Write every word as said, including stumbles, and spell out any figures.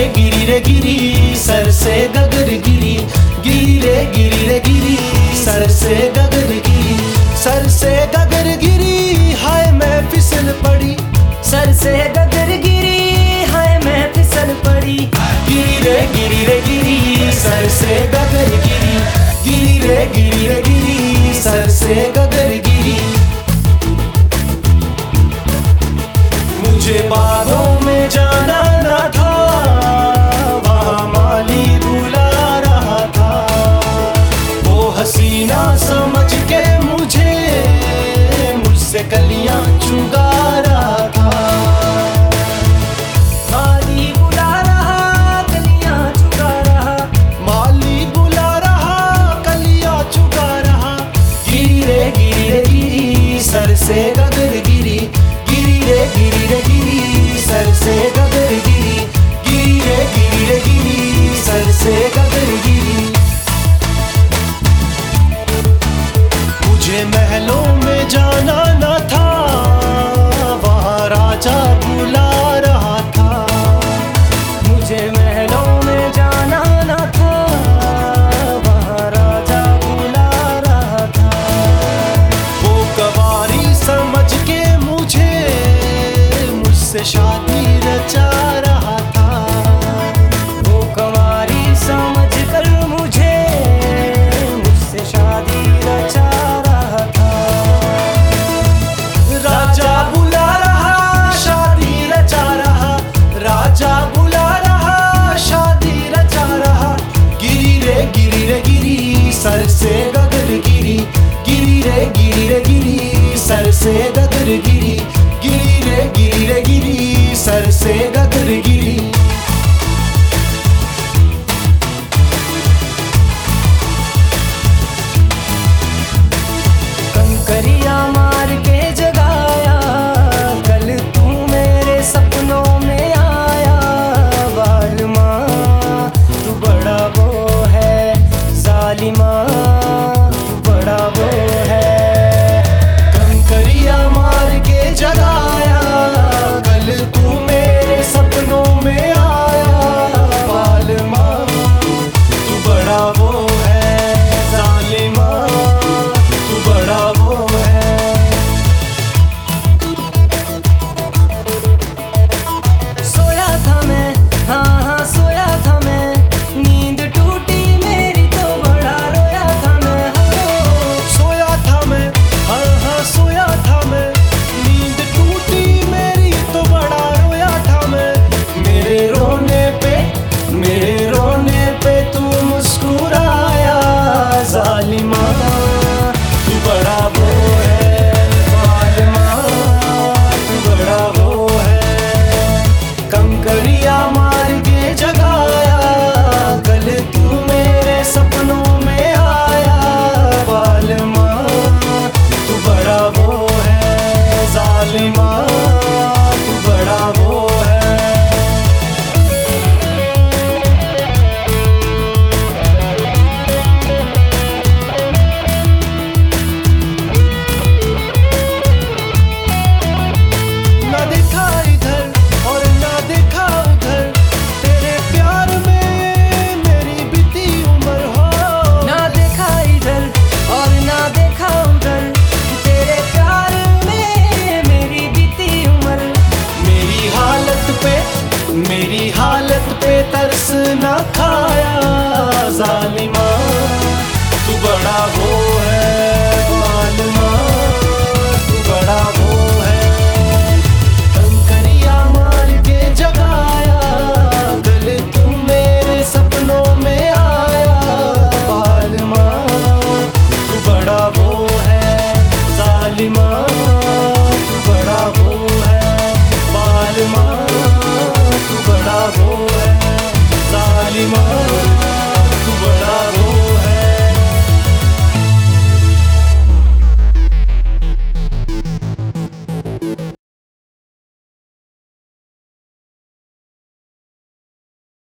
गिरी रे गिरी सर से गगर गिरी, गिरी रे गिरी रे गिरी सर से गगर गिरी, सर से गगर गिरी हाय मैं फिसल पड़ी, सर से गगर गिरी हाय मैं फिसल पड़ी। गिरी रे गिरी रे गिरी सर से गगर गिरी, गिरी रे गिरी रे गिरी सर से गगर गिरी। मुझे बागों में जाना न था, वहाँ माली बुला रहा था, वो हसीना समझ के मुझे मुझसे कलियां चुगा रहा था। माली बुला रहा कलियां चुगा रहा, माली बुला रहा कलियां चुगा रहा। गिरी रे गिरी रे गिरी सर से गगर गिरी, गिरी रे गिरी रे गिरी सर से गगर गिरी, गिरी रे गिरी रे गिरी सर से गगर गिरी। मुझे महलों में जाना न था, वहाँ राजा बुला रहा था, मुझे महलों में जाना न था, वहाँ राजा बुला रहा था। वो गवारी समझ के मुझे मुझसे शादी रचा रहा था, वो कंवारी समझ कर मुझे मुझसे शादी रचा रहा था। राजा बुला रहा शादी रचा रहा, राजा बुला रहा शादी रचा रहा। गिरी रे गिरी रे गिरी सर से गगर गिरी, गिरी रे गिरी रे गिरी सर से गगर गिरी, गिरी रे गिरी रे गिरी सर से गगर गिरी। कंकरिया मार के जगाया, कल तू मेरे सपनों में आया। वालमा तू बड़ा वो है, जालिमा तू बड़ा वो है। कंकरिया मार के जगाया, कल तू मेरे सपनों में आया। वालमा तू बड़ा वो है, जालिमा तू बड़ा वो है। सोया था मैं, हाँ हाँ सोया था मैं, नींद टूटी मेरी तो बड़ा रोया था मैं। हो सोया था मैं, हाँ हाँ सोया था मैं, नींद टूटी मेरी तो बड़ा रोया था मैं। मेरे रोने पे, मेरे रोने पे तू मुस्कुराया। जालिमा तू बड़ा वो है, जालिमा तू बड़ा वो है। कंकरिया मार के जगाया, कल तू मेरे सपनों में आया। वालमा तू बड़ा वो है, जालिमा तू बड़ा वो है। ना देखा इधर और ना देखा उधर, तेरे प्यार में मेरी बीती उम्र हो। ना देखा इधर और ना देखा उधर, तेरे प्यार में मेरी बीती उम्र। मेरी हालत पे, मेरी हालत पे तरस ना खाया। जालिमा